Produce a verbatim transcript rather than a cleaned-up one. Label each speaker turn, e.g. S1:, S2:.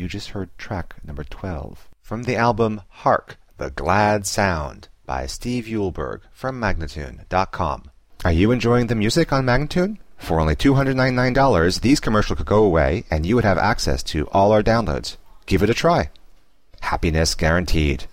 S1: You just heard track number twelve from the album Hark, The Glad Sound by Steve Eulberg from Magnatune dot com. Are you enjoying the music on Magnatune? For only two hundred ninety-nine dollars, these commercials could go away and you would have access to all our downloads. Give it a try. Happiness guaranteed.